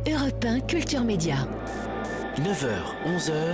Europe 1 Culture Média. 9h, 11h.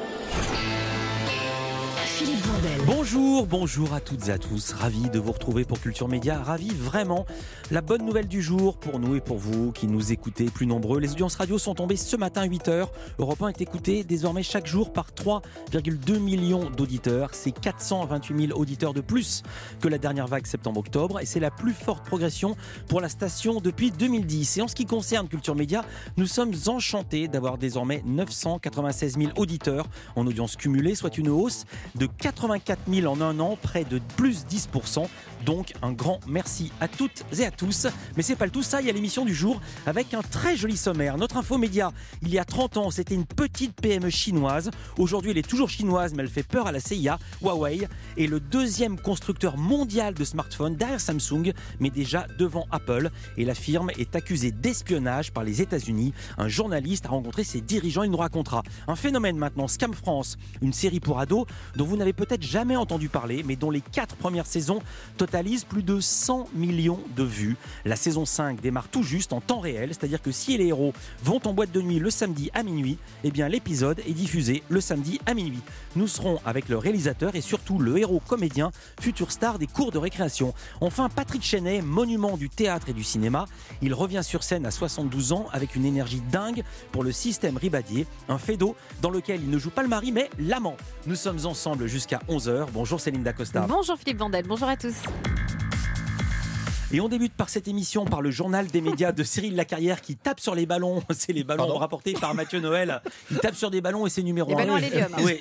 Philippe Vandel. Bonjour à toutes et à tous. Ravi de vous retrouver pour Culture Média. Ravi vraiment. La bonne nouvelle du jour pour nous et pour vous qui nous écoutez plus nombreux. Les audiences radio sont tombées ce matin à 8h. Europe 1 est écouté désormais chaque jour par 3,2 millions d'auditeurs. C'est 428 000 auditeurs de plus que la dernière vague septembre-octobre. Et c'est la plus forte progression pour la station depuis 2010. Et en ce qui concerne Culture Média, nous sommes enchantés d'avoir désormais 996 000 auditeurs en audience cumulée, soit une hausse de 84 000 en un an, près de plus 10%. Donc un grand merci à toutes et à tous. Mais c'est pas le tout ça, il y a l'émission du jour avec un très joli sommaire. Notre info média, il y a 30 ans, c'était une petite PME chinoise. Aujourd'hui, elle est toujours chinoise, mais elle fait peur à la CIA. Huawei est le deuxième constructeur mondial de smartphones derrière Samsung, mais déjà devant Apple. Et la firme est accusée d'espionnage par les États-Unis. Un journaliste a rencontré ses dirigeants, il nous racontera. Un phénomène maintenant, Scam France, une série pour ados dont vous n'avez peut-être jamais entendu parler, mais dont les 4 premières saisons totalisent plus de 100 millions de vues. La saison 5 démarre tout juste en temps réel, c'est-à-dire que si les héros vont en boîte de nuit le samedi à minuit, eh bien l'épisode est diffusé le samedi à minuit. Nous serons avec le réalisateur et surtout le héros comédien, futur star des cours de récréation. Enfin, Patrick Chenet, monument du théâtre et du cinéma, il revient sur scène à 72 ans avec une énergie dingue pour le système Ribadier, un faido dans lequel il ne joue pas le mari mais l'amant. Nous sommes ensemble jusqu'à 11h. Bonjour Céline Dacosta. Bonjour Philippe Vandel, bonjour à tous. Et on débute par cette émission, par le journal des médias de Cyril Lacarrière qui tape sur les ballons. C'est les ballons rapportés par Mathieu Noël. Il tape sur des ballons et c'est numéro 1. Les ballons à l'hélium. Oui,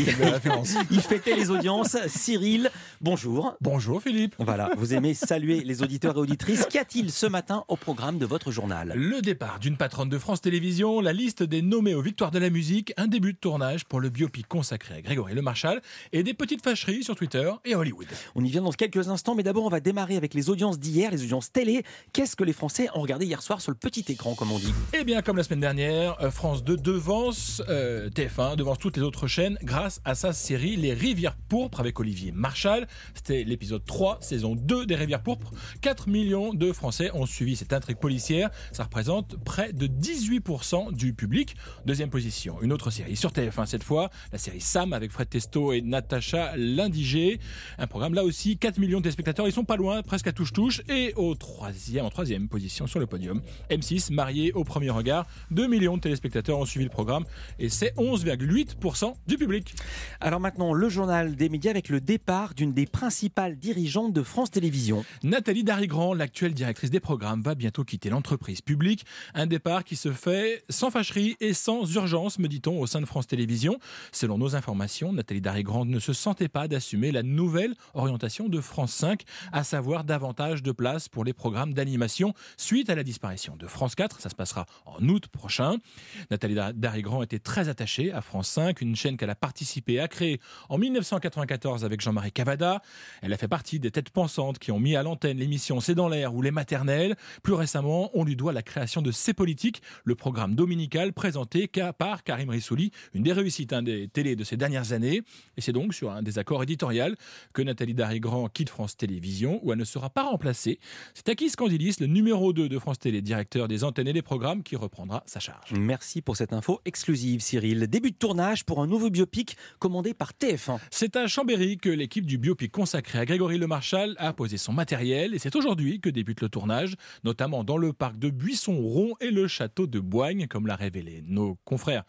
il fêtait les audiences. Cyril, bonjour. Bonjour Philippe. Voilà, vous aimez saluer les auditeurs et auditrices. Qu'y a-t-il ce matin au programme de votre journal ? Le départ d'une patronne de France Télévisions, la liste des nommés aux Victoires de la musique, un début de tournage pour le biopic consacré à Grégory Le Marchal et des petites fâcheries sur Twitter et Hollywood. On y vient dans quelques instants, mais d'abord on va démarrer avec les audiences d'hier, les audiences télé. Qu'est-ce que les Français ont regardé hier soir sur le petit écran, comme on dit ? Eh bien, comme la semaine dernière, France 2 devance TF1, devance toutes les autres chaînes grâce à sa série Les Rivières Pourpres avec Olivier Marchal. C'était l'épisode 3, saison 2 des Rivières Pourpres. 4 millions de Français ont suivi cette intrigue policière. Ça représente près de 18% du public. Deuxième position, une autre série sur TF1 cette fois, la série Sam avec Fred Testo et Natacha Lindigé. Un programme là aussi, 4 millions de téléspectateurs. Ils sont pas loin, presque à touche-touche. Et en troisième position sur le podium, M6, Marié au premier regard. 2 millions de téléspectateurs ont suivi le programme et c'est 11,8% du public. Alors maintenant, le journal des médias avec le départ d'une des principales dirigeantes de France Télévisions. Nathalie Darrigrand, l'actuelle directrice des programmes, va bientôt quitter l'entreprise publique. Un départ qui se fait sans fâcherie et sans urgence, me dit-on, au sein de France Télévisions. Selon nos informations, Nathalie Darrigrand ne se sentait pas d'assumer la nouvelle orientation de France 5, à savoir davantage de place pour les programmes d'animation suite à la disparition de France 4. Ça se passera en août prochain. Nathalie Darrigrand était très attachée à France 5, une chaîne qu'elle a participé à créer en 1994 avec Jean-Marie Cavada. Elle a fait partie des têtes pensantes qui ont mis à l'antenne l'émission C'est dans l'air ou Les Maternelles. Plus récemment, on lui doit la création de C'est politique, le programme dominical présenté par Karim Rissouli, une des réussites des télés de ces dernières années. Et c'est donc sur un désaccord éditorial que Nathalie Darrigrand quitte France Télévisions, où elle ne sera pas remplacée. C'est Takis Candilis, le numéro 2 de France Télé, directeur des antennes et des programmes, qui reprendra sa charge. Merci pour cette info exclusive, Cyril. Début de tournage pour un nouveau biopic commandé par TF1. C'est à Chambéry que l'équipe du biopic consacré à Grégory Le Marchal a posé son matériel et c'est aujourd'hui que débute le tournage, notamment dans le parc de Buisson-Rond et le château de Boigne, comme l'ont révélé nos confrères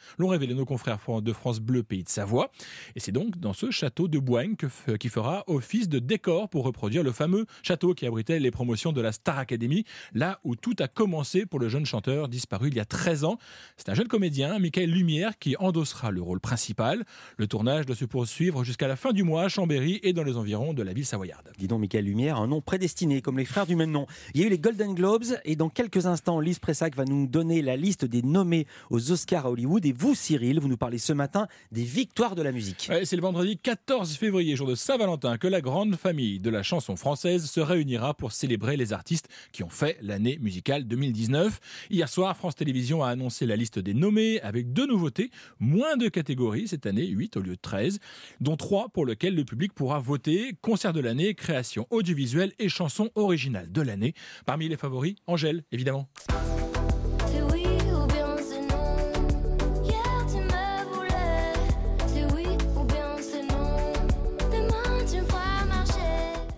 de France Bleu Pays de Savoie. Et c'est donc dans ce château de Boigne qui fera office de décor pour reproduire le fameux château qui abritait les promotions de la Star Academy, là où tout a commencé pour le jeune chanteur disparu il y a 13 ans. C'est un jeune comédien, Michael Lumière, qui endossera le rôle principal. Le tournage doit se poursuivre jusqu'à la fin du mois à Chambéry et dans les environs de la ville savoyarde. Dis donc, Michael Lumière, un nom prédestiné, comme les frères du même nom. Il y a eu les Golden Globes et dans quelques instants, Lise Pressac va nous donner la liste des nommés aux Oscars à Hollywood. Et vous, Cyril, vous nous parlez ce matin des victoires de la musique. Ouais, c'est le vendredi 14 février, jour de Saint-Valentin, que la grande famille de la chanson française se réunira pour célébrer les artistes qui ont fait l'année musicale 2019. Hier soir, France Télévisions a annoncé la liste des nommés avec 2 nouveautés, moins de catégories cette année, 8 au lieu de 13, dont 3 pour lesquelles le public pourra voter: concert de l'année, création audiovisuelle et chanson originale de l'année. Parmi les favoris, Angèle, évidemment. C'est oui ou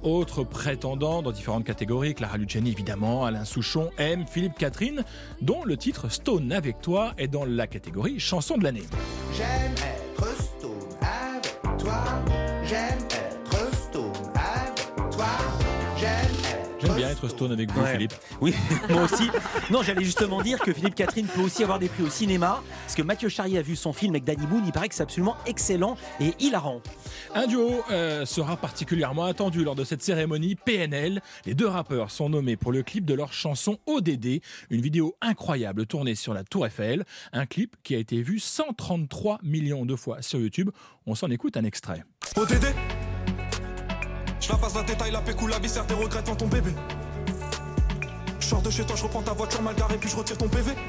Autres prétendants dans différentes catégories, Clara Luciani évidemment, Alain Souchon, M, Philippe Catherine, dont le titre Stone avec toi est dans la catégorie chanson de l'année. J'aime être stone avec toi. J'aime être stone avec toi. J'aime bien être stone avec vous, Philippe. Oui, moi aussi. Non, j'allais justement dire que Philippe Catherine peut aussi avoir des prix au cinéma, parce que Mathieu Charrier a vu son film avec Danny Boone, il paraît que c'est absolument excellent et hilarant. Un duo sera particulièrement attendu lors de cette cérémonie, PNL. Les deux rappeurs sont nommés pour le clip de leur chanson ODD, une vidéo incroyable tournée sur la Tour Eiffel, un clip qui a été vu 133 millions de fois sur YouTube. On s'en écoute un extrait. ODD, je la passe la détail, la pécou, la viscère, tes regrets devant ton bébé. Je sors de chez toi, je reprends ta voiture mal garée, puis je retire ton PV.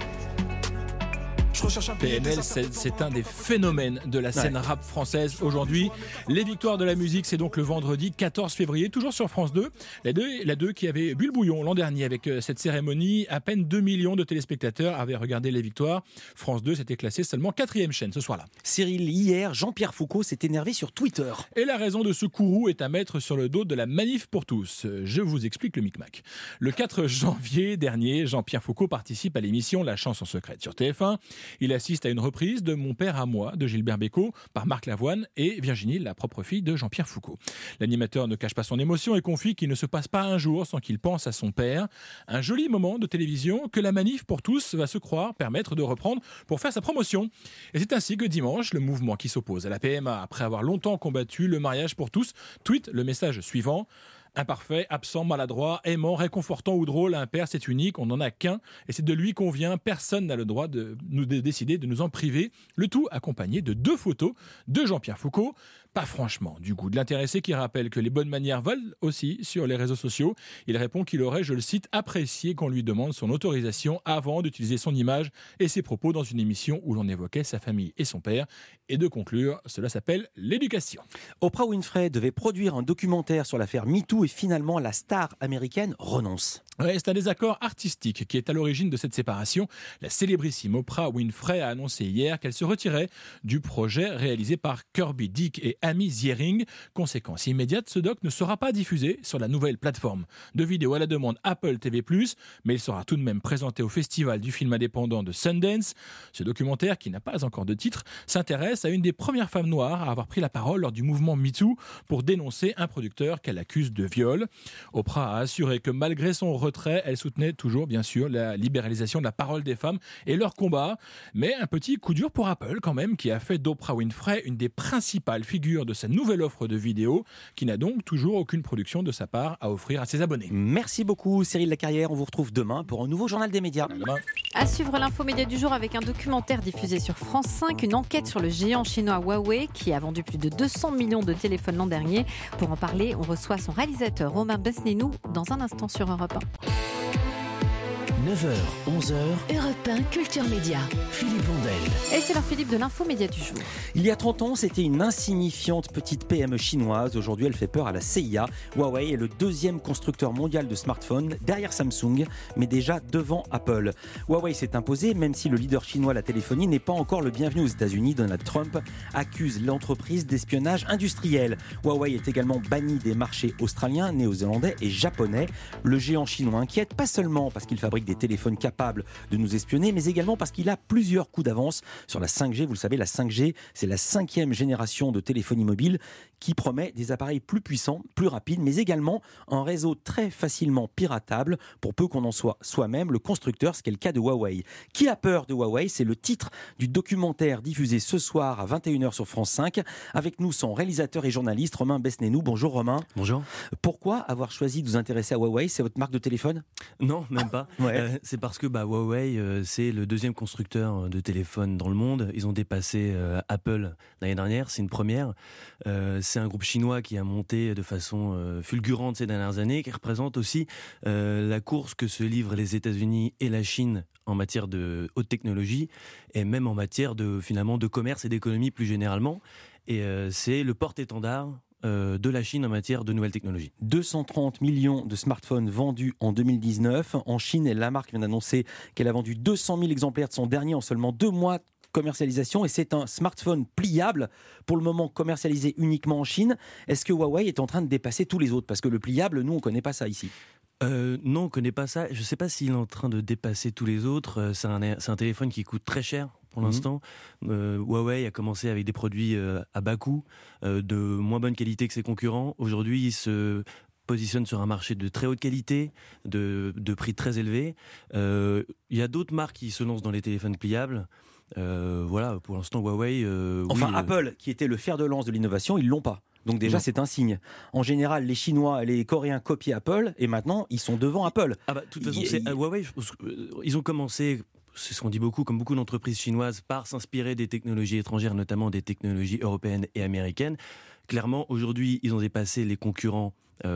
PNL, c'est un des phénomènes de la scène rap française aujourd'hui. Les victoires de la musique, c'est donc le vendredi 14 février, toujours sur France 2. La 2 qui avait bu le bouillon l'an dernier avec cette cérémonie. À peine 2 millions de téléspectateurs avaient regardé les victoires. France 2 s'était classé seulement 4e chaîne ce soir-là. Cyril, hier, Jean-Pierre Foucault s'est énervé sur Twitter. Et la raison de ce courroux est à mettre sur le dos de la manif pour tous. Je vous explique le micmac. Le 4 janvier dernier, Jean-Pierre Foucault participe à l'émission La Chanson secrète sur TF1. Il assiste à une reprise de Mon père à moi de Gilbert Bécaud par Marc Lavoine et Virginie, la propre fille de Jean-Pierre Foucault. L'animateur ne cache pas son émotion et confie qu'il ne se passe pas un jour sans qu'il pense à son père. Un joli moment de télévision que la manif pour tous va se croire permettre de reprendre pour faire sa promotion. Et c'est ainsi que dimanche, le mouvement qui s'oppose à la PMA, après avoir longtemps combattu le mariage pour tous, tweet le message suivant. Imparfait, absent, maladroit, aimant, réconfortant ou drôle, un père c'est unique, on n'en a qu'un et c'est de lui qu'on vient, personne n'a le droit de décider de nous en priver. Le tout accompagné de 2 photos de Jean-Pierre Foucault. Pas franchement du goût de l'intéressé qui rappelle que les bonnes manières valent aussi sur les réseaux sociaux. Il répond qu'il aurait, je le cite, apprécié qu'on lui demande son autorisation avant d'utiliser son image et ses propos dans une émission où l'on évoquait sa famille et son père. Et de conclure, cela s'appelle l'éducation. Oprah Winfrey devait produire un documentaire sur l'affaire MeToo et finalement la star américaine renonce. Ouais, c'est un désaccord artistique qui est à l'origine de cette séparation. La célébrissime Oprah Winfrey a annoncé hier qu'elle se retirait du projet réalisé par Kirby Dick et Amy Ziering. Conséquence immédiate, ce doc ne sera pas diffusé sur la nouvelle plateforme de vidéo à la demande Apple TV+, mais il sera tout de même présenté au festival du film indépendant de Sundance. Ce documentaire, qui n'a pas encore de titre, s'intéresse à une des premières femmes noires à avoir pris la parole lors du mouvement MeToo pour dénoncer un producteur qu'elle accuse de viol. Oprah a assuré que malgré son retrait, elle soutenait toujours, bien sûr, la libéralisation de la parole des femmes et leur combat. Mais un petit coup dur pour Apple, quand même, qui a fait d'Oprah Winfrey une des principales figures de sa nouvelle offre de vidéo, qui n'a donc toujours aucune production de sa part à offrir à ses abonnés. Merci beaucoup, Cyril Lacarrière. On vous retrouve demain pour un nouveau journal des médias. À demain. À suivre l'infomédia du jour avec un documentaire diffusé sur France 5, une enquête sur le géant chinois Huawei qui a vendu plus de 200 millions de téléphones l'an dernier. Pour en parler, on reçoit son réalisateur Romain Besnénou dans un instant sur Europe 1. 9h, 11h, Europe 1 Culture Média. Philippe Vandel. Et c'est leur Philippe de l'infomédia du jour. Il y a 30 ans, c'était une insignifiante petite PME chinoise. Aujourd'hui, elle fait peur à la CIA. Huawei est le 2e constructeur mondial de smartphones, derrière Samsung, mais déjà devant Apple. Huawei s'est imposé, même si le leader chinois de la téléphonie n'est pas encore le bienvenu aux États-Unis. Donald Trump accuse l'entreprise d'espionnage industriel. Huawei est également banni des marchés australiens, néo-zélandais et japonais. Le géant chinois inquiète, pas seulement parce qu'il fabrique des téléphones capables de nous espionner, mais également parce qu'il a plusieurs coups d'avance sur la 5G. Vous le savez, la 5G, c'est la 5e génération de téléphonie mobile qui promet des appareils plus puissants, plus rapides, mais également un réseau très facilement piratable pour peu qu'on en soit soi-même le constructeur, ce qui est le cas de Huawei. Qui a peur de Huawei ? C'est le titre du documentaire diffusé ce soir à 21h sur France 5. Avec nous, son réalisateur et journaliste, Romain Besnénou. Bonjour Romain. Bonjour. Pourquoi avoir choisi de vous intéresser à Huawei ? C'est votre marque de téléphone ? Non, même pas. Ouais. C'est parce que Huawei, c'est le 2e constructeur de téléphones dans le monde. Ils ont dépassé Apple l'année dernière, c'est une première. C'est un groupe chinois qui a monté de façon fulgurante ces dernières années, qui représente aussi la course que se livrent les États-Unis et la Chine en matière de haute technologie et même en matière de commerce et d'économie plus généralement. Et c'est le porte-étendard de la Chine en matière de nouvelles technologies. 230 millions de smartphones vendus en 2019. En Chine, la marque vient d'annoncer qu'elle a vendu 200 000 exemplaires de son dernier en seulement 2 mois. commercialisation et c'est un smartphone pliable, pour le moment commercialisé uniquement en Chine. Est-ce que Huawei est en train de dépasser tous les autres? Parce que le pliable, nous, on ne connaît pas ça ici. Non, on ne connaît pas ça. Je ne sais pas s'il est en train de dépasser tous les autres. C'est un téléphone qui coûte très cher pour l'instant. Huawei a commencé avec des produits à bas coût, de moins bonne qualité que ses concurrents. Aujourd'hui, il se positionne sur un marché de très haute qualité, de prix très élevés. Il y a d'autres marques qui se lancent dans les téléphones pliables. Voilà, pour l'instant, Huawei... Enfin, Apple, qui était le fer de lance de l'innovation, ils ne l'ont pas. Donc déjà, c'est un signe. En général, les Chinois et les Coréens copient Apple, et maintenant, ils sont devant Apple. De toute façon, Huawei, ils ont commencé... C'est ce qu'on dit beaucoup, comme beaucoup d'entreprises chinoises, par s'inspirer des technologies étrangères, notamment des technologies européennes et américaines. Clairement, aujourd'hui, ils ont dépassé les concurrents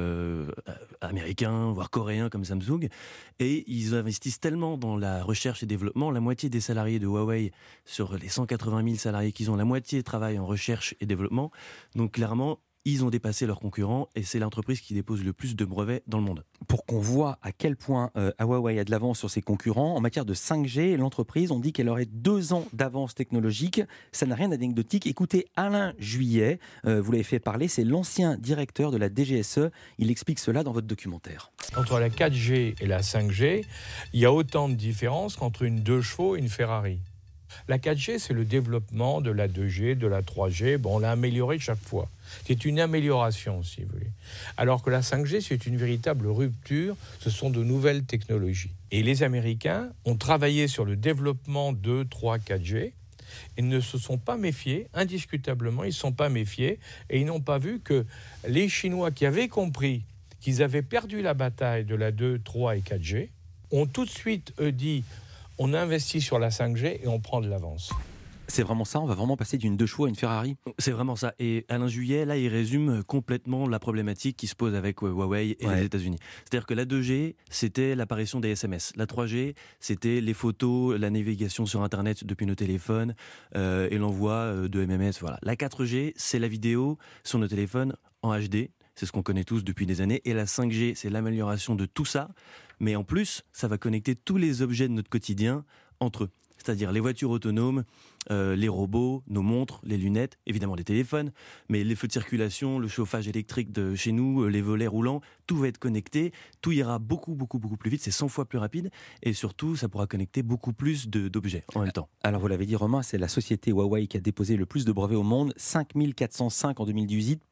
américains, voire coréens comme Samsung, et ils investissent tellement dans la recherche et développement. La moitié des salariés de Huawei, sur les 180 000 salariés qu'ils ont, la moitié travaillent en recherche et développement. Donc clairement, ils ont dépassé leurs concurrents et c'est l'entreprise qui dépose le plus de brevets dans le monde. Pour qu'on voit à quel point Huawei a de l'avance sur ses concurrents, en matière de 5G, l'entreprise, on dit qu'elle aurait 2 ans d'avance technologique. Ça n'a rien d'anecdotique. Écoutez Alain Juillet, vous l'avez fait parler, c'est l'ancien directeur de la DGSE. Il explique cela dans votre documentaire. Entre la 4G et la 5G, il y a autant de différences qu'entre une 2 chevaux et une Ferrari. La 4G, c'est le développement de la 2G, de la 3G. Bon, on l'a amélioré chaque fois. C'est une amélioration, si vous voulez. Alors que la 5G, c'est une véritable rupture. Ce sont de nouvelles technologies. Et les Américains ont travaillé sur le développement 2, 3, 4G et ne se sont pas méfiés, indiscutablement, ils ne se sont pas méfiés et ils n'ont pas vu que les Chinois qui avaient compris qu'ils avaient perdu la bataille de la 2, 3 et 4G ont tout de suite dit on investit sur la 5G et on prend de l'avance. C'est vraiment ça, on va vraiment passer d'une 2 chevaux à une Ferrari. C'est vraiment ça. Et Alain Juillet, là, il résume complètement la problématique qui se pose avec Huawei et les États-Unis. C'est-à-dire que la 2G, c'était l'apparition des SMS. La 3G, c'était les photos, la navigation sur Internet depuis nos téléphones et l'envoi de MMS. Voilà. La 4G, c'est la vidéo sur nos téléphones en HD. C'est ce qu'on connaît tous depuis des années. Et la 5G, c'est l'amélioration de tout ça. Mais en plus, ça va connecter tous les objets de notre quotidien entre eux. C'est-à-dire les voitures autonomes, les robots, nos montres, les lunettes, évidemment les téléphones, mais les feux de circulation, le chauffage électrique de chez nous, les volets roulants, tout va être connecté, tout ira beaucoup plus vite, c'est 100 fois plus rapide, et surtout, ça pourra connecter beaucoup plus d'objets en même temps. Alors vous l'avez dit Romain, c'est la société Huawei qui a déposé le plus de brevets au monde, 5405 en 2018,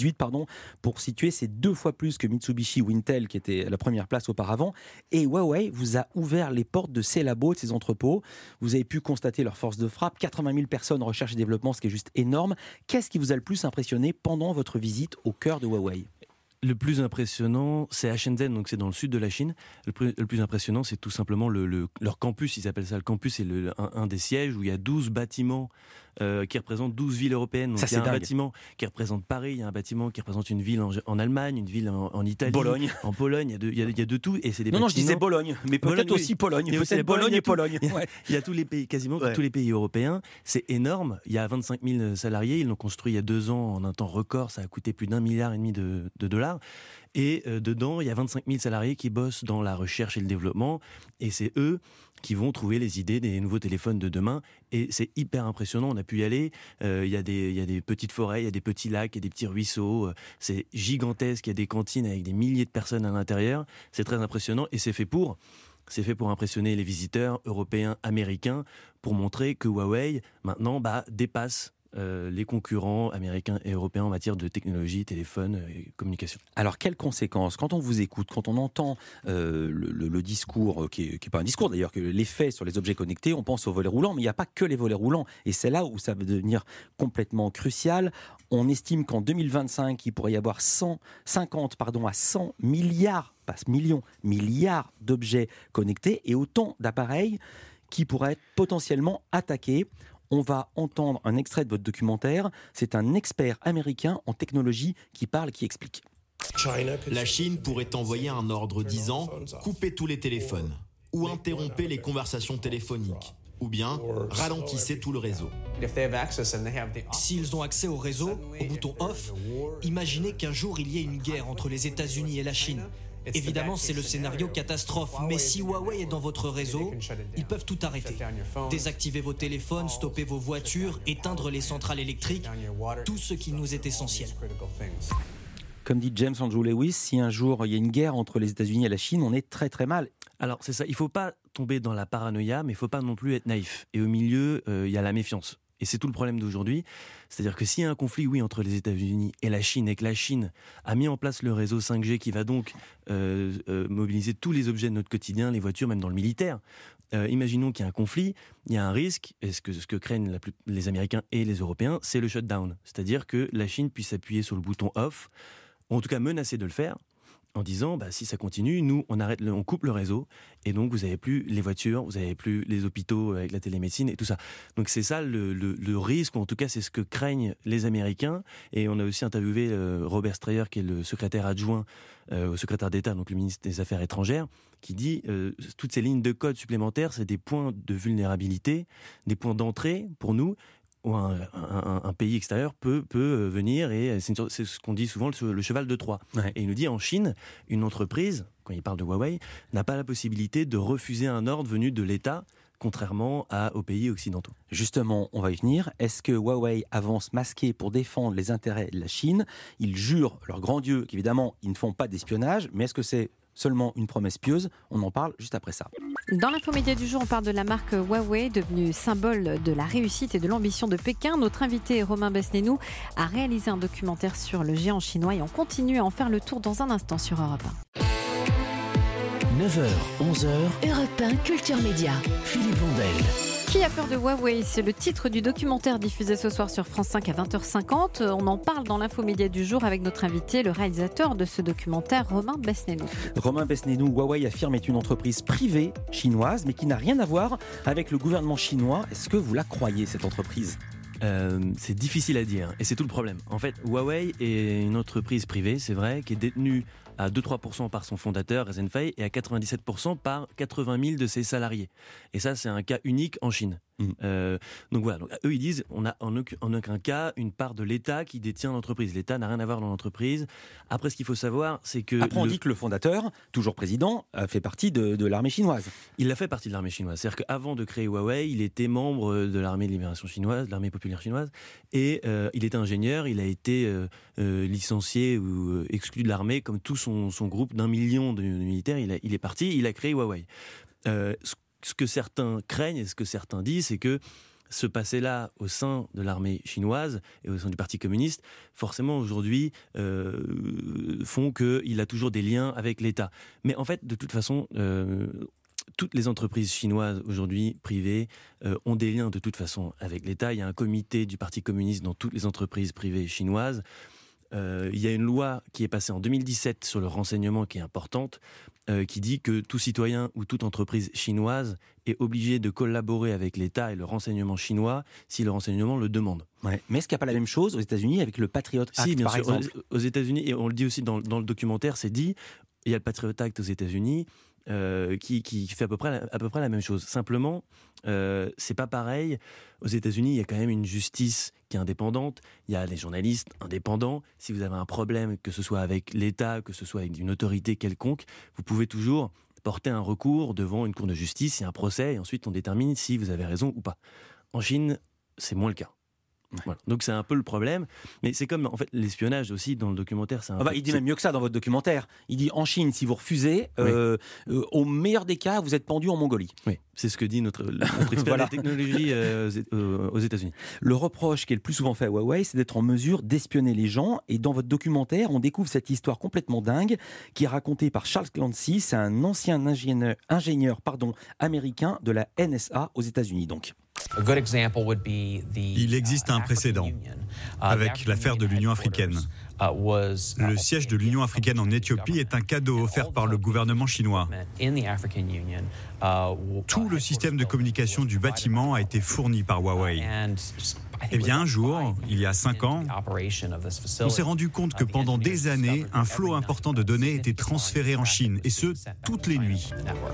pour situer, c'est 2 fois plus que Mitsubishi ou Intel qui était à la première place auparavant, et Huawei vous a ouvert les portes de ses labos, de ses entrepôts. Vous avez pu constater leur force de frappe, 80 000 personnes en recherche et développement, ce qui est juste énorme. Qu'est-ce qui vous a le plus impressionné pendant votre visite au cœur de Huawei ? Le plus impressionnant, c'est à Shenzhen, donc c'est dans le sud de la Chine. Le plus impressionnant, c'est tout simplement leur campus, ils appellent ça le campus, c'est un des sièges où il y a 12 bâtiments qui représentent 12 villes européennes. Donc, ça, il y a un dingue. Bâtiment qui représente Paris, il y a un bâtiment qui représente une ville en Allemagne, une ville en Italie, Bologne. en Pologne, il y a de tout. Et c'est des Non, je disais bâtiments... Bologne, mais peut-être Bologne, aussi Pologne. Il y a aussi Peut-être Bologne et Pologne. Il y a tous les pays, quasiment tous les pays européens. C'est énorme. Il y a 25 000 salariés. Ils l'ont construit il y a 2 ans en un temps record. Ça a coûté plus d'1,5 milliard de dollars. Et dedans, il y a 25 000 salariés qui bossent dans la recherche et le développement. Et c'est eux qui vont trouver les idées des nouveaux téléphones de demain. Et c'est hyper impressionnant. On a pu y aller. Il y a des petites forêts, il y a des petits lacs, il y a des petits ruisseaux. C'est gigantesque. Il y a des cantines avec des milliers de personnes à l'intérieur. C'est très impressionnant. Et c'est fait pour impressionner les visiteurs européens, américains, pour montrer que Huawei, maintenant, dépasse les concurrents américains et européens en matière de technologie, téléphone et communication. Alors, quelles conséquences ? Quand on vous écoute, quand on entend le discours, qui n'est pas un discours d'ailleurs, que les faits sur les objets connectés, on pense aux volets roulants, mais il n'y a pas que les volets roulants. Et c'est là où ça va devenir complètement crucial. On estime qu'en 2025, il pourrait y avoir 50 à 100 milliards, pas millions, milliards d'objets connectés et autant d'appareils qui pourraient être potentiellement attaqués. On va entendre un extrait de votre documentaire. C'est un expert américain en technologie qui parle, qui explique. La Chine pourrait envoyer un ordre disant « coupez tous les téléphones » ou « interrompez les conversations téléphoniques » ou bien « ralentissez tout le réseau ». S'ils ont accès au réseau, au bouton « off », imaginez qu'un jour il y ait une guerre entre les États-Unis et la Chine. Évidemment, c'est le scénario catastrophe, mais si Huawei est dans votre réseau, ils peuvent tout arrêter. Désactiver vos téléphones, stopper vos voitures, éteindre les centrales électriques, tout ce qui nous est essentiel. Comme dit James Andrew Lewis, si un jour il y a une guerre entre les États-Unis et la Chine, on est très très mal. Alors c'est ça, il ne faut pas tomber dans la paranoïa, mais il ne faut pas non plus être naïf. Et au milieu, il y a la méfiance. Et c'est tout le problème d'aujourd'hui. C'est-à-dire que s'il y a un conflit, oui, entre les États-Unis et la Chine, et que la Chine a mis en place le réseau 5G qui va donc mobiliser tous les objets de notre quotidien, les voitures, même dans le militaire, imaginons qu'il y a un conflit, il y a un risque, et ce que craignent les Américains et les Européens, c'est le shutdown. C'est-à-dire que la Chine puisse appuyer sur le bouton off, ou en tout cas menacer de le faire, en disant si ça continue, nous on coupe le réseau et donc vous n'avez plus les voitures, vous n'avez plus les hôpitaux avec la télémédecine et tout ça. Donc c'est ça le risque, ou en tout cas c'est ce que craignent les Américains. Et on a aussi interviewé Robert Strayer, qui est le secrétaire adjoint au secrétaire d'État, donc le ministre des Affaires étrangères, qui dit toutes ces lignes de code supplémentaires, c'est des points de vulnérabilité, des points d'entrée pour nous, où un pays extérieur peut venir, et c'est ce qu'on dit souvent le cheval de Troie. Ouais. Et il nous dit, en Chine, une entreprise, quand il parle de Huawei, n'a pas la possibilité de refuser un ordre venu de l'État, contrairement aux pays occidentaux. Justement, on va y venir. Est-ce que Huawei avance masqué pour défendre les intérêts de la Chine ? Ils jurent, leur grand Dieu, qu'évidemment, ils ne font pas d'espionnage, mais est-ce que c'est seulement une promesse pieuse? On en parle juste après ça. Dans l'infomédia du jour, on parle de la marque Huawei, devenue symbole de la réussite et de l'ambition de Pékin. Notre invité Romain Besnénou a réalisé un documentaire sur le géant chinois et on continue à en faire le tour dans un instant sur Europe 1. 9h, 11h, Europe 1 Culture Média. Philippe Vandel. Qui a peur de Huawei ? C'est le titre du documentaire diffusé ce soir sur France 5 à 20h50. On en parle dans l'infomédia du jour avec notre invité, le réalisateur de ce documentaire, Romain Besnénou. Romain Besnénou, Huawei affirme est une entreprise privée chinoise, mais qui n'a rien à voir avec le gouvernement chinois. Est-ce que vous la croyez, cette entreprise ? C'est difficile à dire, et c'est tout le problème. En fait, Huawei est une entreprise privée, c'est vrai, qui est détenue à 2-3% par son fondateur, Ren Zhengfei, et à 97% par 80 000 de ses salariés. Et ça, c'est un cas unique en Chine. Donc voilà, eux ils disent on n'a en aucun cas une part de l'État qui détient l'entreprise. L'État n'a rien à voir dans l'entreprise. Après, ce qu'il faut savoir, c'est que... Après, on dit que le fondateur, toujours président, fait partie de l'armée chinoise. Il a fait partie de l'armée chinoise. C'est-à-dire qu'avant de créer Huawei, il était membre de l'armée de libération chinoise, de l'armée populaire chinoise, et il était ingénieur. Il a été licencié ou exclu de l'armée, comme tout son groupe d'1 million de militaires. Il est parti, il a créé Huawei. Ce que certains craignent et ce que certains disent, c'est que ce passé-là au sein de l'armée chinoise et au sein du Parti communiste, forcément aujourd'hui, font qu'il a toujours des liens avec l'État. Mais en fait, de toute façon, toutes les entreprises chinoises aujourd'hui, privées, ont des liens de toute façon avec l'État. Il y a un comité du Parti communiste dans toutes les entreprises privées chinoises. Il y a une loi qui est passée en 2017 sur le renseignement qui est importante, qui dit que tout citoyen ou toute entreprise chinoise est obligé de collaborer avec l'État et le renseignement chinois si le renseignement le demande. Ouais. Mais est-ce qu'il n'y a pas la même chose aux États-Unis avec le Patriot Act, si, bien par sûr. exemple ? Aux États-Unis, et on le dit aussi dans le documentaire, c'est dit, il y a le Patriot Act aux États-Unis qui fait à peu près la même chose. Simplement, c'est pas pareil. Aux États-Unis, il y a quand même une justice qui est indépendante. Il y a les journalistes indépendants. Si vous avez un problème, que ce soit avec l'État, que ce soit avec une autorité quelconque, vous pouvez toujours porter un recours devant une cour de justice, il y a un procès, et ensuite on détermine si vous avez raison ou pas. En Chine, c'est moins le cas. Voilà. Donc c'est un peu le problème, mais c'est comme en fait l'espionnage aussi dans le documentaire. Il dit même mieux que ça dans votre documentaire. Il dit en Chine, si vous refusez, au meilleur des cas, vous êtes pendu en Mongolie. Oui, c'est ce que dit notre expert voilà. de la technologie aux États-Unis. Le reproche qui est le plus souvent fait à Huawei, c'est d'être en mesure d'espionner les gens. Et dans votre documentaire, on découvre cette histoire complètement dingue qui est racontée par Charles Clancy. C'est un ancien ingénieur américain de la NSA aux États-Unis. Donc. Il existe un précédent avec l'affaire de l'Union africaine. Le siège de l'Union africaine en Éthiopie est un cadeau offert par le gouvernement chinois. Tout le système de communication du bâtiment a été fourni par Huawei. Eh bien, un jour, il y a 5 ans, on s'est rendu compte que pendant des années, un flot important de données était transféré en Chine, et ce, toutes les nuits.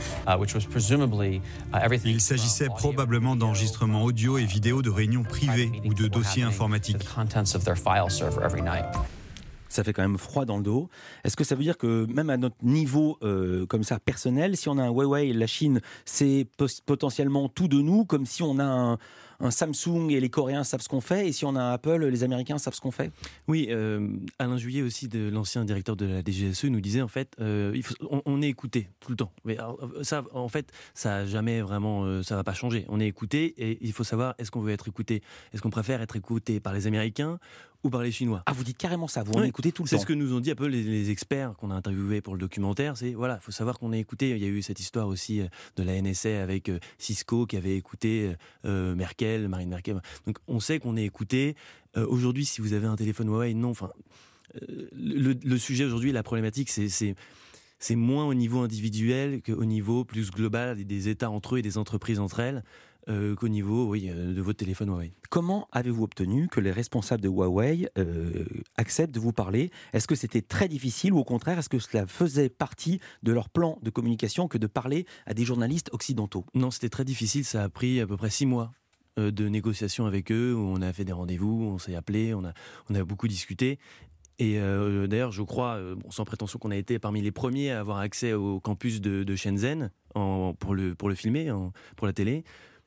Il s'agissait probablement d'enregistrements audio et vidéo de réunions privées ou de dossiers informatiques. Ça fait quand même froid dans le dos. Est-ce que ça veut dire que même à notre niveau comme ça personnel, si on a un Huawei, la Chine, c'est potentiellement tout de nous, comme si on a un Samsung et les Coréens savent ce qu'on fait, et si on a un Apple, les Américains savent ce qu'on fait? Oui, Alain Juillet aussi, de l'ancien directeur de la DGSE, nous disait en fait, on est écouté tout le temps. Mais ça, en fait, ça a jamais vraiment, ça va pas changer. On est écouté et il faut savoir, est-ce qu'on veut être écouté? Est-ce qu'on préfère être écouté par les Américains ou par les Chinois? Ah, vous dites carrément ça, vous en écoutez tout le temps. C'est ce que nous ont dit un peu les experts qu'on a interviewés pour le documentaire. C'est voilà, il faut savoir qu'on est écouté. Il y a eu cette histoire aussi de la NSA avec Cisco qui avait écouté Marine Merkel. Donc on sait qu'on est écouté. Aujourd'hui, si vous avez un téléphone Huawei, non. Enfin, le sujet aujourd'hui, la problématique, c'est moins au niveau individuel qu'au niveau plus global des États entre eux et des entreprises entre elles. Qu'au niveau de votre téléphone Huawei. Comment avez-vous obtenu que les responsables de Huawei acceptent de vous parler? Est-ce que c'était très difficile ou au contraire, est-ce que cela faisait partie de leur plan de communication que de parler à des journalistes occidentaux? Non, c'était très difficile. Ça a pris à peu près 6 mois de négociations avec eux, où on a fait des rendez-vous, on s'est appelés, on a beaucoup discuté. Et d'ailleurs, je crois, sans prétention, qu'on a été parmi les premiers à avoir accès au campus de Shenzhen pour le filmer, pour la télé.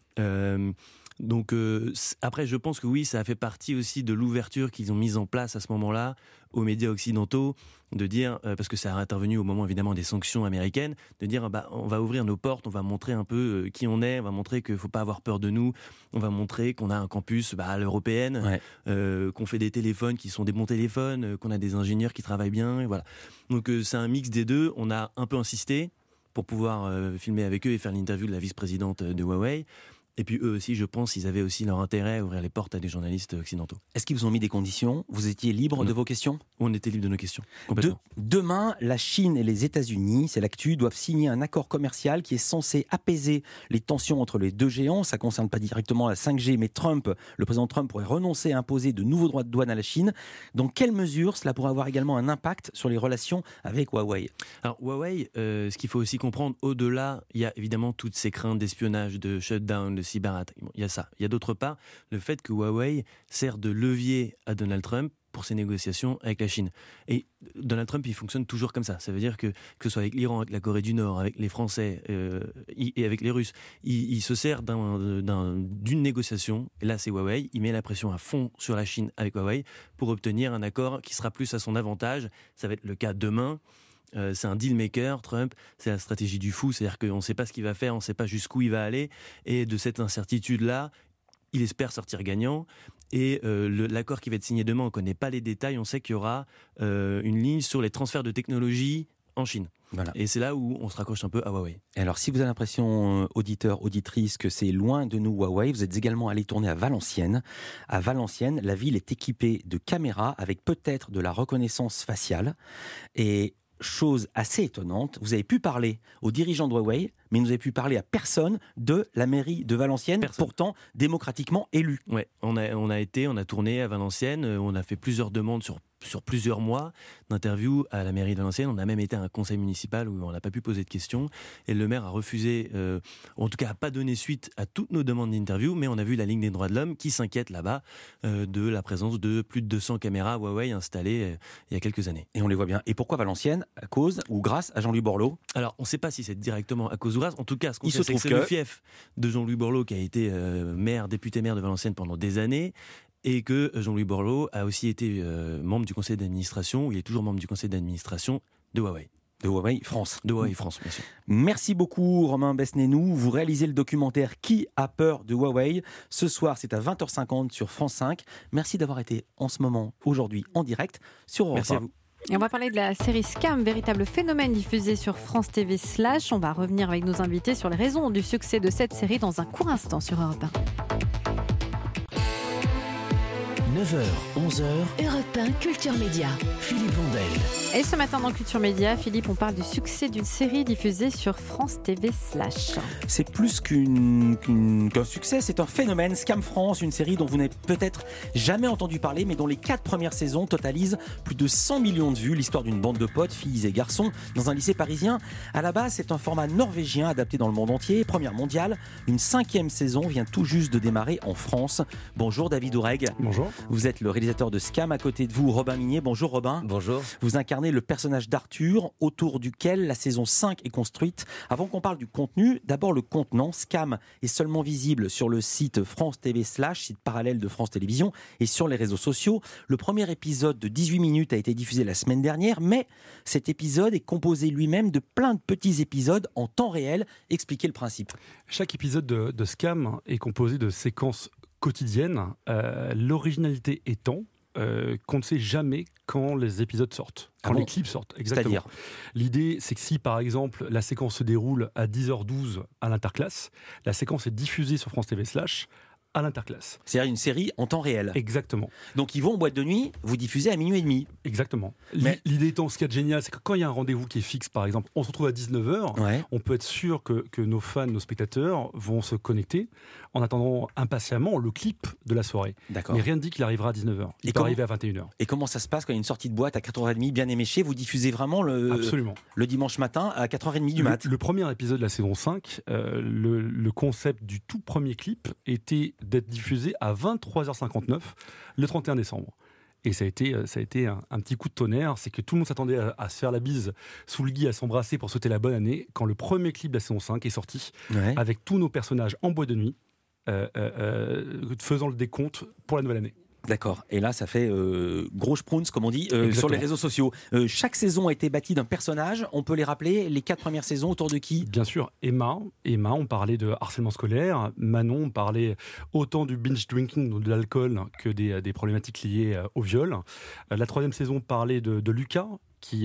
Donc après, je pense que oui, ça a fait partie aussi de l'ouverture qu'ils ont mise en place à ce moment-là aux médias occidentaux, de dire, parce que ça a intervenu au moment évidemment des sanctions américaines, de dire on va ouvrir nos portes, on va montrer un peu qui on est, on va montrer qu'il ne faut pas avoir peur de nous, on va montrer qu'on a un campus à l'européenne, qu'on fait des téléphones qui sont des bons téléphones, qu'on a des ingénieurs qui travaillent bien, et voilà. Donc c'est un mix des deux. On a un peu insisté pour pouvoir filmer avec eux et faire l'interview de la vice-présidente de Huawei. Et puis eux aussi, je pense, ils avaient aussi leur intérêt à ouvrir les portes à des journalistes occidentaux. Est-ce qu'ils vous ont mis des conditions? Vous étiez libre de vos questions? On était libre de nos questions, complètement. Demain, la Chine et les États-Unis, c'est l'actu, doivent signer un accord commercial qui est censé apaiser les tensions entre les deux géants. Ça ne concerne pas directement la 5G, mais le président Trump pourrait renoncer à imposer de nouveaux droits de douane à la Chine. Dans quelle mesure cela pourrait avoir également un impact sur les relations avec Huawei? Alors Huawei, ce qu'il faut aussi comprendre, au-delà, il y a évidemment toutes ces craintes d'espionnage, de shutdown, de cyberattaque. Il y a ça. Il y a d'autre part le fait que Huawei sert de levier à Donald Trump pour ses négociations avec la Chine. Et Donald Trump, il fonctionne toujours comme ça. Ça veut dire que ce soit avec l'Iran, avec la Corée du Nord, avec les Français et avec les Russes, il se sert d'une négociation, et là c'est Huawei, il met la pression à fond sur la Chine avec Huawei pour obtenir un accord qui sera plus à son avantage. Ça va être le cas demain. C'est un deal maker, Trump, c'est la stratégie du fou, c'est-à-dire qu'on ne sait pas ce qu'il va faire, on ne sait pas jusqu'où il va aller, et de cette incertitude-là, il espère sortir gagnant, et l'accord qui va être signé demain, on ne connaît pas les détails, on sait qu'il y aura une ligne sur les transferts de technologie en Chine. Voilà. Et c'est là où on se raccroche un peu à Huawei. Et alors, si vous avez l'impression, auditeur, auditrice, que c'est loin de nous Huawei, vous êtes également allé tourner à Valenciennes. À Valenciennes, la ville est équipée de caméras avec peut-être de la reconnaissance faciale. Et chose assez étonnante, vous avez pu parler aux dirigeants de Huawei, mais vous n'avez pu parler à personne de la mairie de Valenciennes, pourtant démocratiquement élue. Ouais, on a tourné à Valenciennes, on a fait plusieurs demandes sur plusieurs mois d'interviews à la mairie de Valenciennes. On a même été à un conseil municipal où on n'a pas pu poser de questions. Et le maire a refusé, ou en tout cas n'a pas donné suite à toutes nos demandes d'interview, mais on a vu la Ligue des droits de l'homme qui s'inquiète là-bas de la présence de plus de 200 caméras Huawei installées il y a quelques années. Et on les voit bien. Et pourquoi Valenciennes? À cause ou grâce à Jean-Louis Borloo? Alors, on ne sait pas si c'est directement à cause ou grâce. En tout cas, ce qu'on sait, c'est que c'est le fief de Jean-Louis Borloo qui a été député maire de Valenciennes pendant des années. Et que Jean-Louis Borloo a aussi été membre du conseil d'administration, ou il est toujours membre du conseil d'administration de Huawei. De Huawei France. De Huawei France, bien sûr. Merci beaucoup Romain Besnénou. Vous réalisez le documentaire Qui a peur de Huawei? Ce soir, c'est à 20h50 sur France 5. Merci d'avoir été en ce moment, aujourd'hui, en direct sur Europe 1. Merci à vous. Et on va parler de la série Scam, véritable phénomène diffusé sur France TV /. On va revenir avec nos invités sur les raisons du succès de cette série dans un court instant sur Europe 1. 9h, 11h, Europe 1 Culture Média. Philippe Vandel. Et ce matin dans Culture Média, Philippe, on parle du succès d'une série diffusée sur France TV /. C'est plus qu'un succès, c'est un phénomène. Scam France, une série dont vous n'avez peut-être jamais entendu parler, mais dont les 4 premières saisons totalisent plus de 100 millions de vues. L'histoire d'une bande de potes, filles et garçons, dans un lycée parisien. À la base, c'est un format norvégien adapté dans le monde entier. Première mondiale, une 5e saison vient tout juste de démarrer en France. Bonjour David Oureg. Bonjour. Vous êtes le réalisateur de Scam. À côté de vous, Robin Minier. Bonjour Robin. Bonjour. Vous incarnez le personnage d'Arthur, autour duquel la saison 5 est construite. Avant qu'on parle du contenu, d'abord le contenant. Scam est seulement visible sur le site France TV /, site parallèle de France Télévisions, et sur les réseaux sociaux. Le premier épisode de 18 minutes a été diffusé la semaine dernière, mais cet épisode est composé lui-même de plein de petits épisodes en temps réel. Expliquez le principe. Chaque épisode de Scam est composé de séquences quotidiennes. L'originalité étant qu'on ne sait jamais quand les épisodes sortent, quand les clips sortent. Exactement. C'est-à-dire ? L'idée, c'est que si par exemple la séquence se déroule à 10h12 à l'interclasse, la séquence est diffusée sur France TV / à l'interclasse. C'est-à-dire une série en temps réel. Exactement. Donc ils vont en boîte de nuit, vous diffusez à minuit et demi. Exactement. Mais... L'idée étant, ce qui est génial, c'est que quand il y a un rendez-vous qui est fixe, par exemple, on se retrouve à 19h, on peut être sûr que nos fans, nos spectateurs vont se connecter en attendant impatiemment le clip de la soirée. D'accord. Mais rien ne dit qu'il arrivera à 19h. Il peut arriver à 21h. Et comment ça se passe quand il y a une sortie de boîte à 4h30 bien éméchée? Vous diffusez vraiment Absolument. Le dimanche matin à 4h30 du mat? Le premier épisode de la saison 5, le concept du tout premier clip était d'être diffusé à 23h59 le 31 décembre. Et ça a été un petit coup de tonnerre, c'est que tout le monde s'attendait à se faire la bise sous le gui, à s'embrasser pour souhaiter la bonne année, quand le premier clip de la saison 5 est sorti, avec tous nos personnages en boîte de nuit, faisant le décompte pour la nouvelle année. D'accord. Et là, ça fait gros sprunts, comme on dit, sur les réseaux sociaux. Chaque saison a été bâtie d'un personnage. On peut les rappeler, les 4 premières saisons, autour de qui? Bien sûr, Emma, on parlait de harcèlement scolaire. Manon, on parlait autant du binge drinking, donc de l'alcool, que des problématiques liées au viol. La 3e saison parlait de Lucas, qui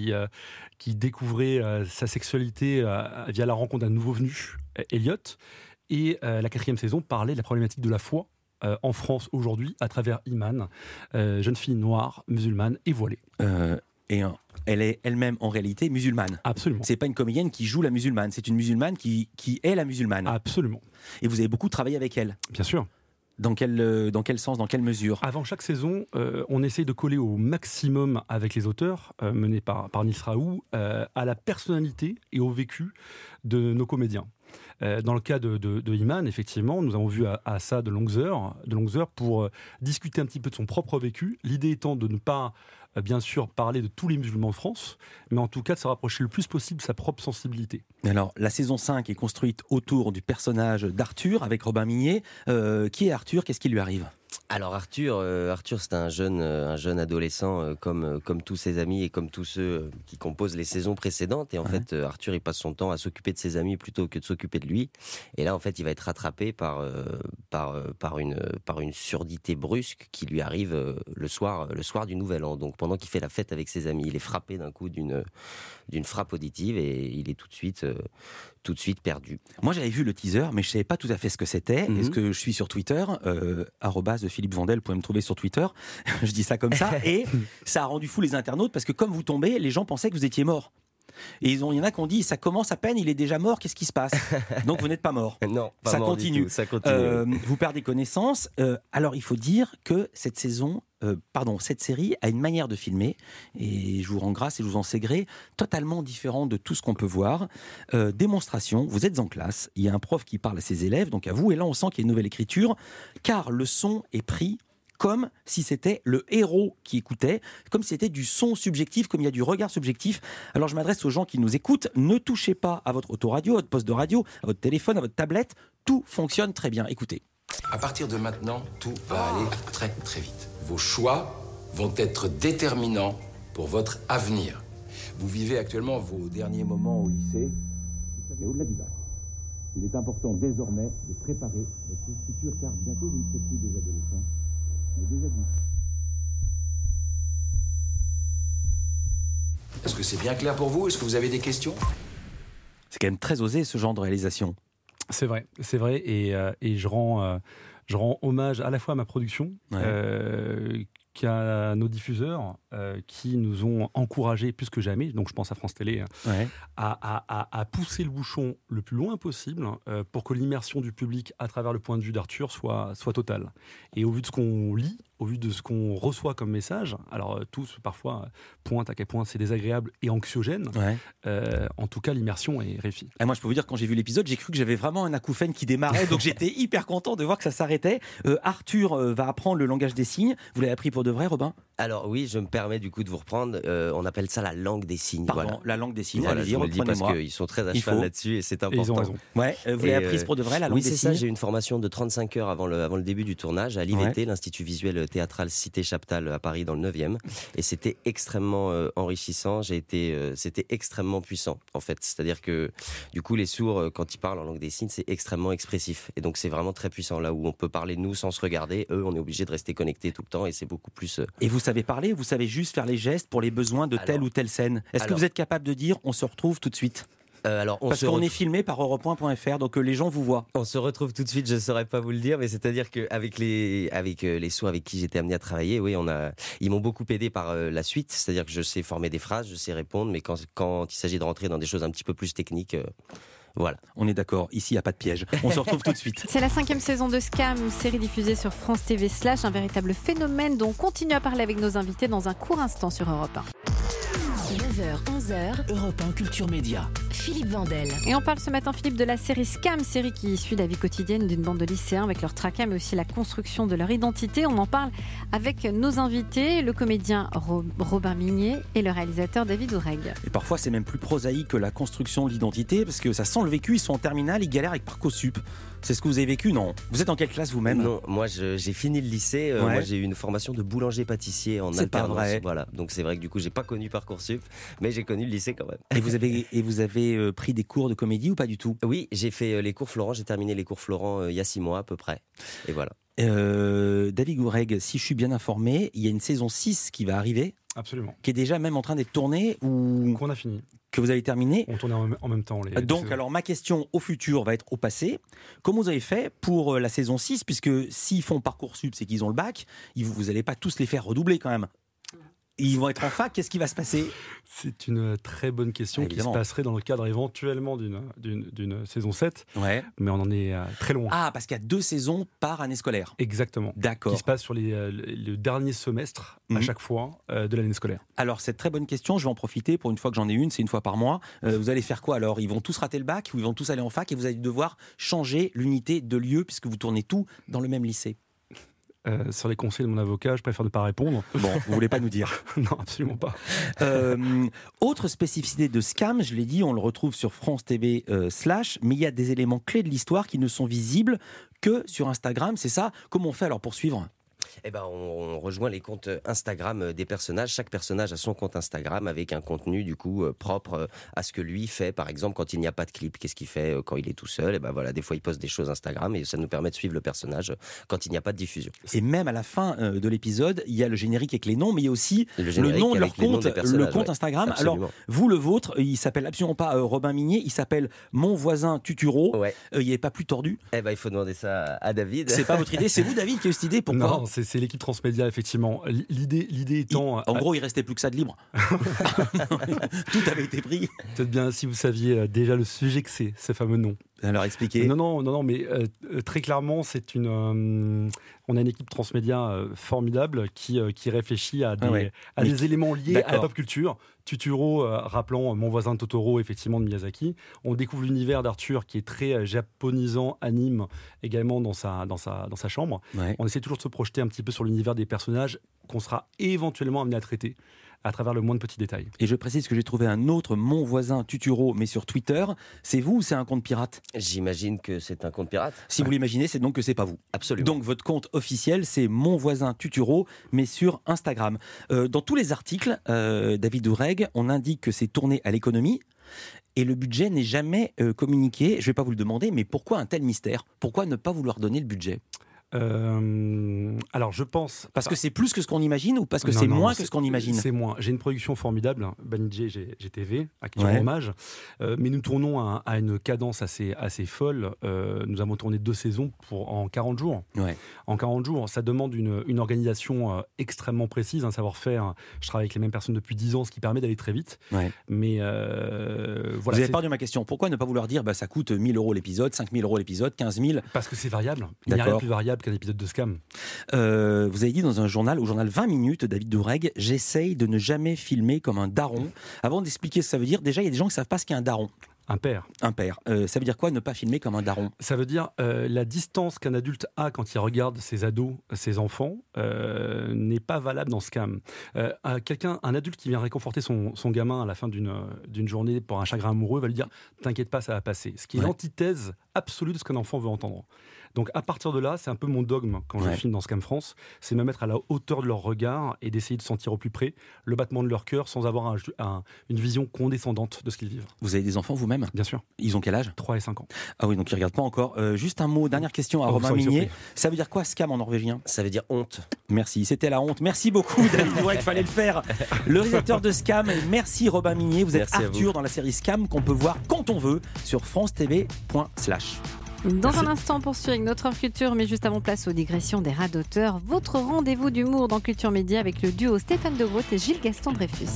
découvrait sa sexualité via la rencontre d'un nouveau venu, Elliot. Et la 4e saison parlait de la problématique de la foi en France aujourd'hui, à travers Iman, jeune fille noire, musulmane et voilée. Elle est elle-même en réalité musulmane. Absolument. C'est pas une comédienne qui joue la musulmane, c'est une musulmane qui est la musulmane. Absolument. Et vous avez beaucoup travaillé avec elle. Bien sûr. Dans quel sens, dans quelle mesure? Avant chaque saison, on essaye de coller au maximum avec les auteurs, menés par Nice Raoult, à la personnalité et au vécu de nos comédiens. Dans le cas de Iman, effectivement, nous avons vu à ça de longues heures pour discuter un petit peu de son propre vécu. L'idée étant de ne pas, bien sûr, parler de tous les musulmans de France, mais en tout cas de se rapprocher le plus possible de sa propre sensibilité. Alors, la saison 5 est construite autour du personnage d'Arthur, avec Robin Minier. Qui est Arthur? Qu'est-ce qui lui arrive? Alors Arthur, c'est un jeune adolescent comme tous ses amis et comme tous ceux qui composent les saisons précédentes. Et en fait, Arthur, il passe son temps à s'occuper de ses amis plutôt que de s'occuper de lui. Et là, en fait, il va être rattrapé par une surdité brusque qui lui arrive le soir du Nouvel An. Donc pendant qu'il fait la fête avec ses amis, il est frappé d'un coup d'une frappe auditive et il est tout de suite perdu. Moi, j'avais vu le teaser, mais je ne savais pas tout à fait ce que c'était. Est-ce que je suis sur Twitter, @Philippe Vandel, vous pouvez me trouver sur Twitter. Je dis ça comme ça. Et ça a rendu fou les internautes, parce que comme vous tombez, les gens pensaient que vous étiez mort. Et il y en a qui ont dit, ça commence à peine, il est déjà mort, qu'est-ce qui se passe? Donc vous n'êtes pas mort. Non, pas ça mort continue. Du tout, ça continue. Vous perdez connaissance. Alors il faut dire que cette série a une manière de filmer, et je vous rends grâce et je vous en sais gré, totalement différente de tout ce qu'on peut voir. Démonstration, vous êtes en classe, il y a un prof qui parle à ses élèves, donc à vous, et là on sent qu'il y a une nouvelle écriture, car le son est pris comme si c'était le héros qui écoutait, comme si c'était du son subjectif, comme il y a du regard subjectif. Alors je m'adresse aux gens qui nous écoutent, ne touchez pas à votre autoradio, à votre poste de radio, à votre téléphone, à votre tablette, tout fonctionne très bien. Écoutez. À partir de maintenant, tout va aller très très vite. Vos choix vont être déterminants pour votre avenir. Vous vivez actuellement vos derniers moments au lycée, mais au-delà du bac. Il est important désormais de préparer votre futur, car bientôt vous ne serez plus des adolescents, mais des adultes. Est-ce que c'est bien clair pour vous? Est-ce que vous avez des questions? C'est quand même très osé, ce genre de réalisation. C'est vrai, et je rends hommage à la fois à ma production, qu'à nos diffuseurs qui nous ont encouragés plus que jamais, donc je pense à France Télé, à pousser le bouchon le plus loin possible pour que l'immersion du public à travers le point de vue d'Arthur soit totale. Et au vu de ce qu'on lit, au vu de ce qu'on reçoit comme message, alors tous parfois pointent à quel point c'est désagréable et anxiogène, en tout cas l'immersion est réussie. Et moi je peux vous dire, quand j'ai vu l'épisode, j'ai cru que j'avais vraiment un acouphène qui démarrait, donc j'étais hyper content de voir que ça s'arrêtait. Arthur va apprendre le langage des signes. Vous l'avez appris pour de vrai, Robin ? Alors oui, je me permets du coup de vous reprendre. On appelle ça la langue des signes. Pardon, la langue des signes. Voilà, allez-y, je vous le dis parce reprenez-moi. qu'ils sont très à cheval là-dessus et c'est important. Et ils ont raison. Ouais, vous l'avez apprise pour de vrai, la langue oui, des c'est signes. ça. J'ai eu une formation de 35 heures avant le début du tournage à l'IVT, l'Institut Visuel Théâtral Cité Chaptal à Paris dans le 9e. Et c'était extrêmement enrichissant. C'était extrêmement puissant en fait. C'est-à-dire que du coup, les sourds, quand ils parlent en langue des signes, c'est extrêmement expressif. Et donc c'est vraiment très puissant. Là où on peut parler nous sans se regarder, eux, on est obligé de rester connectés tout le temps et c'est beaucoup plus. Et vous savez parler, vous savez juste faire les gestes pour les besoins de telle ou telle scène. Est-ce que vous êtes capable de dire on se retrouve tout de suite ? Parce qu'on est filmé par europe1.fr, donc les gens vous voient. On se retrouve tout de suite, je ne saurais pas vous le dire, mais c'est-à-dire qu'avec les sourds avec qui j'étais amené à travailler, oui, ils m'ont beaucoup aidé par la suite, c'est-à-dire que je sais former des phrases, je sais répondre, mais quand il s'agit de rentrer dans des choses un petit peu plus techniques... Voilà. On est d'accord, ici il n'y a pas de piège. On se retrouve tout de suite. C'est la 5e saison de Scam, série diffusée sur France TV /, un véritable phénomène dont on continue à parler avec nos invités dans un court instant sur Europe 1. 9h, 11h, Europe 1 Culture Média. Philippe Vandel. Et on parle ce matin, Philippe, de la série Scam, série qui suit la vie quotidienne d'une bande de lycéens avec leur tracas, mais aussi la construction de leur identité. On en parle avec nos invités, le comédien Robin Mignet et le réalisateur David Oureg. Et parfois, c'est même plus prosaïque que la construction de l'identité, parce que ça sent le vécu. Ils sont en terminale, ils galèrent avec Parcoursup. C'est ce que vous avez vécu, non ? Vous êtes en quelle classe vous-même ? Non, moi j'ai fini le lycée. Moi j'ai eu une formation de boulanger-pâtissier en alternance. Pas vrai. Voilà. Donc c'est vrai que du coup j'ai pas connu Parcoursup, mais j'ai connu le lycée quand même. Et vous avez pris des cours de comédie ou pas du tout ? Oui, j'ai fait les cours Florent. J'ai terminé les cours Florent il y a 6 mois à peu près. Et voilà. David Oureg, si je suis bien informé, il y a une saison 6 qui va arriver. Absolument. Qui est déjà même en train d'être tournée ou qu'on a fini. Que vous avez terminé. On tournait en même temps. Donc, alors ma question au futur va être au passé. Comment vous avez fait pour la saison 6 ? Puisque s'ils font Parcoursup, c'est qu'ils ont le bac. Vous n'allez pas tous les faire redoubler quand même. Ils vont être en fac, qu'est-ce qui va se passer ? C'est une très bonne question qui se passerait dans le cadre éventuellement d'une saison 7, mais on en est très loin. Ah, parce qu'il y a 2 saisons par année scolaire. Exactement. D'accord. Qui se passe sur le dernier semestre à chaque fois de l'année scolaire. Alors, c'est très bonne question, je vais en profiter pour une fois que j'en ai une, c'est une fois par mois. Vous allez faire quoi alors ? Ils vont tous rater le bac ou ils vont tous aller en fac et vous allez devoir changer l'unité de lieu puisque vous tournez tout dans le même lycée ? Sur les conseils de mon avocat, je préfère ne pas répondre. Bon, vous voulez pas nous dire ? Non, absolument pas. Autre spécificité de Scam, je l'ai dit, on le retrouve sur France TV /, mais il y a des éléments clés de l'histoire qui ne sont visibles que sur Instagram, c'est ça ? Comment on fait alors pour suivre ? Eh ben, on rejoint les comptes Instagram des personnages. Chaque personnage a son compte Instagram avec un contenu du coup propre à ce que lui fait. Par exemple, quand il n'y a pas de clip, qu'est-ce qu'il fait quand il est tout seul ? Et ben voilà, des fois il poste des choses Instagram et ça nous permet de suivre le personnage quand il n'y a pas de diffusion. Et même à la fin de l'épisode, il y a le générique avec les noms, mais il y a aussi le nom de leur compte, le compte Instagram. Absolument. Alors vous, le vôtre, il s'appelle absolument pas Robin Mignet, il s'appelle Mon Voisin Tuturo. Il n'y avait pas plus tordu ? Eh ben, il faut demander ça à David. C'est pas votre idée, c'est vous David qui a eu cette idée. Pourquoi ? Non, c'est l'équipe Transmédia, effectivement. L'idée étant... En gros, il restait plus que ça de libre. Tout avait été pris. Peut-être bien si vous saviez déjà le sujet que c'est, ces fameux noms. Alors expliquez. Non, mais très clairement, on a une équipe Transmédia formidable qui réfléchit à des éléments liés à la pop culture. Tuturo, rappelant Mon Voisin Totoro, effectivement, de Miyazaki. On découvre l'univers d'Arthur qui est très japonisant, anime également dans sa chambre. On essaie toujours de se projeter un petit peu sur l'univers des personnages qu'on sera éventuellement amené à traiter à travers le moindre petit détail. Et je précise que j'ai trouvé un autre Mon Voisin Tuturo, mais sur Twitter. C'est vous ou c'est un compte pirate ? J'imagine que c'est un compte pirate. Si vous l'imaginez, c'est donc que c'est pas vous. Absolument. Donc votre compte officiel, c'est Mon Voisin Tuturo, mais sur Instagram. Dans tous les articles, David Oureg, on indique que c'est tourné à l'économie. Et le budget n'est jamais communiqué. Je ne vais pas vous le demander, mais pourquoi un tel mystère ? Pourquoi ne pas vouloir donner le budget ? Alors je pense... Parce que c'est plus que ce qu'on imagine ou parce que c'est moins que ce qu'on imagine ? C'est moins. J'ai une production formidable, Banijé GTV, à qui je rends hommage. Mais nous tournons à une cadence assez folle. Nous avons tourné 2 saisons en 40 jours. En 40 jours, ça demande une organisation extrêmement précise, un savoir-faire. Je travaille avec les mêmes personnes depuis 10 ans, ce qui permet d'aller très vite. Mais voilà. Vous avez perdu ma question. Pourquoi ne pas vouloir dire ça coûte 1 000 € l'épisode, 5 000 € l'épisode, 15 000 ? Parce que c'est variable. Il n'y a rien de plus variable valable qu'un épisode de Scam. Vous avez dit dans un journal, au journal 20 minutes, David Doureg, j'essaye de ne jamais filmer comme un daron. Avant d'expliquer ce que ça veut dire, déjà il y a des gens qui ne savent pas ce qu'est un daron. Un père. Un père. Ça veut dire quoi, ne pas filmer comme un daron? Ça veut dire la distance qu'un adulte a quand il regarde ses ados, ses enfants, n'est pas valable dans Scam. Un adulte qui vient réconforter son gamin à la fin d'une journée pour un chagrin amoureux va lui dire « T'inquiète pas, ça va passer ». Ce qui est l'antithèse absolue de ce qu'un enfant veut entendre. Donc à partir de là, c'est un peu mon dogme quand je filme dans Scam France, c'est me mettre à la hauteur de leur regard et d'essayer de sentir au plus près le battement de leur cœur sans avoir une vision condescendante de ce qu'ils vivent. Vous avez des enfants vous-même? Bien sûr. Ils ont quel âge? 3 et 5 ans. Ah oui, donc ils ne regardent pas encore. Juste un mot, dernière question à Robin Migné. Ça veut dire quoi Scam en norvégien? Ça veut dire honte. Merci, c'était la honte. Merci beaucoup David Doureg, il fallait le faire. Le réalisateur de Scam, et merci Robin Migné. Vous êtes Arthur dans la série Scam qu'on peut voir quand on veut sur francetv./ Dans un instant, on poursuit avec notre heure culture, mais juste avant, place aux digressions des radoteurs. Votre rendez-vous d'humour dans Culture Média avec le duo Stéphane De Groot et Gilles Gaston Dreyfus.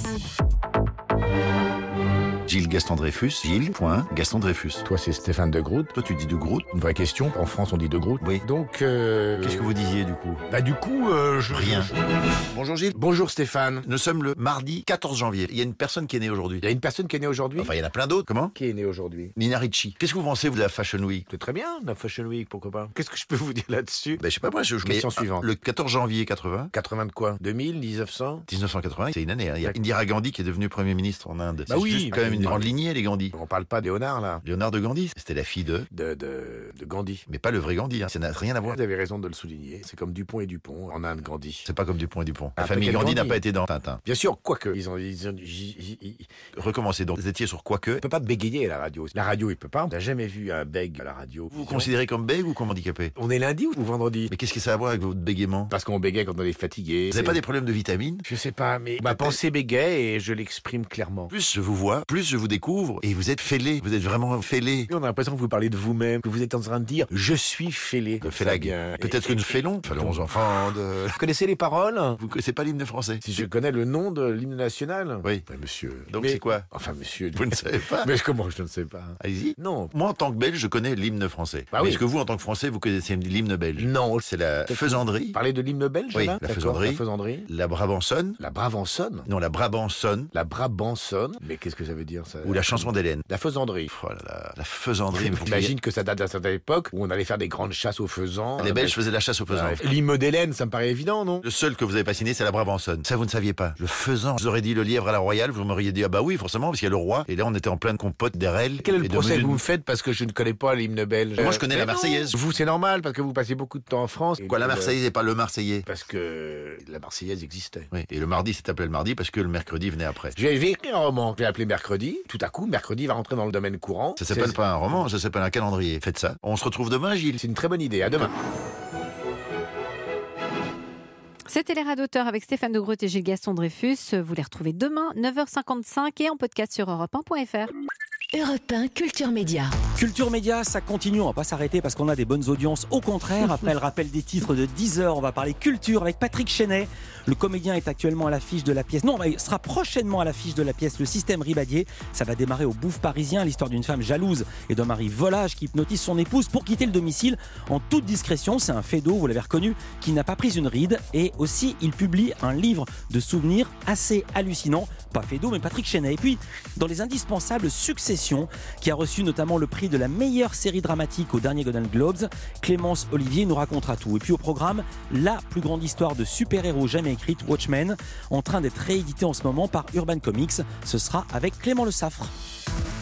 Gilles Gaston Dreyfus, Gilles.Gaston Dreyfus. Toi, c'est Stéphane De Groot. Toi, tu dis De Groot. Une vraie question. En France, on dit De Groot. Oui. Donc, qu'est-ce que vous disiez du coup? Rien. Bonjour Gilles. Bonjour Stéphane. Nous sommes le mardi 14 janvier. Il y a une personne qui est née aujourd'hui. Il y a une personne qui est née aujourd'hui? Enfin, il y en a plein d'autres. Comment? Qui est née aujourd'hui? Nina Ricci. Qu'est-ce que vous pensez, vous, de la Fashion Week? C'est très bien, la Fashion Week, pourquoi pas? Qu'est-ce que je peux vous dire là-dessus? Je sais pas, moi, Question suivante. Le 14 janvier 80. 80 de quoi? 2000, 1900? 1980, c'est une année. Il y a Indira Gandhi qui est devenue Premier ministre en Inde. Bah oui, juste quand même une grande lignée, les Gandhi. On parle pas de Léonard, là. Léonard de Gandhi, c'était la fille de Gandhi. Mais pas le vrai Gandhi, ça n'a rien à voir. Vous avez raison de le souligner. C'est comme Dupont et Dupont en Inde, Gandhi. C'est pas comme Dupont et Dupont. La famille Gandhi n'a pas été dans Tintin. Bien sûr, quoique. Recommencez donc. Vous étiez sur quoique. On peut pas bégayer à la radio. La radio, il peut pas. On n'a jamais vu un bègue à la radio. Vous considérez comme bègue ou comme handicapé? On est lundi ou vendredi? Mais qu'est-ce que ça a à voir avec votre bégaiement? Parce qu'on bégaye quand on est fatigué. Vous n'avez pas des problèmes de vitamines? Je sais pas, mais ma pensée bégaye et je l'exprime clairement. Plus je vous vois, plus je vous découvre et vous êtes fêlé. Vous êtes vraiment fêlé. On a l'impression que vous parlez de vous-même, que vous êtes en train de dire « je suis fêlé ». De félag. Peut-être que nous fêlons. Fallons enfants de... Vous connaissez les paroles? Vous connaissez pas l'hymne français? Si je connais le nom de l'hymne national? Oui. Mais monsieur... Donc c'est quoi? Enfin monsieur... Vous ne savez pas? Mais comment je ne sais pas? Allez-y. Non. Moi en tant que Belge, je connais l'hymne français. Bah mais oui. est-ce que vous en tant que Français, vous connaissez l'hymne belge? Non. C'est la faisanderie. Parlez de l'hymne belge? Oui, là la faisanderie. La faisanderie. La brabançonne. La brabançonne? Non, la brabançonne. La brabançonne. Mais qu'est-ce que ça veut dire ça? Ou la chanson d'Hélène. La faisanderie. Oh là là, la faisanderie. J'imagine que ça date d'une certaine époque où on allait faire des grandes chasses aux faisans. Les Belges faisaient la chasse aux faisans. L'hymne d'Hélène, ça me paraît évident, non? Le seul que vous avez pas signé, c'est la brabançonne. Ça, vous ne saviez pas. Le faisan. Je vous aurais dit le lièvre à la royale, vous m'auriez dit ah bah oui, forcément, parce qu'il y a le roi. Et là, on était en pleine compote d'RL. Quel est le procès que vous me faites parce que je ne connais pas l'hymne belge? Moi, je connais la Marseillaise. Vous, c'est normal parce que vous passez beaucoup de temps en France. Quoi, la Marseillaise et pas le Marseillais? Parce que la Marseillaise existait. Oui. Et le mardi s'est appelé le mardi parce que le mercredi venait après. Je vais écrire un roman que j'ai appelé Mercredi. Tout à coup, mercredi va rentrer dans le domaine courant. Ça s'appelle pas un roman, ça s'appelle un calendrier. Faites ça. On se retrouve demain, Gilles. C'est une très bonne idée. À demain. C'était les radoteurs avec Stéphane De Groot et Gilles Gaston Dreyfus. Vous les retrouvez demain, 9h55 et en podcast sur europe1.fr. Europe 1 Culture Média. Culture Média, ça continue, on va pas s'arrêter parce qu'on a des bonnes audiences. Au contraire, après le rappel des titres de 10h, on va parler culture avec Patrick Chenet. Le comédien est actuellement à l'affiche de la pièce. Non, il sera prochainement à l'affiche de la pièce Le Système Ribadier. Ça va démarrer au Bouffe parisien, l'histoire d'une femme jalouse et d'un mari volage qui hypnotise son épouse pour quitter le domicile en toute discrétion. C'est un fédo, vous l'avez reconnu, qui n'a pas pris une ride. Et aussi, il publie un livre de souvenirs assez hallucinant. Pas fédo, mais Patrick Chenet. Et puis, dans les indispensables Succession, qui a reçu notamment le prix de la meilleure série dramatique au dernier Golden Globes, Clémence Olivier nous racontera tout. Et puis au programme, la plus grande histoire de super-héros jamais écrite, Watchmen, en train d'être rééditée en ce moment par Urban Comics. Ce sera avec Clément Le Saffre.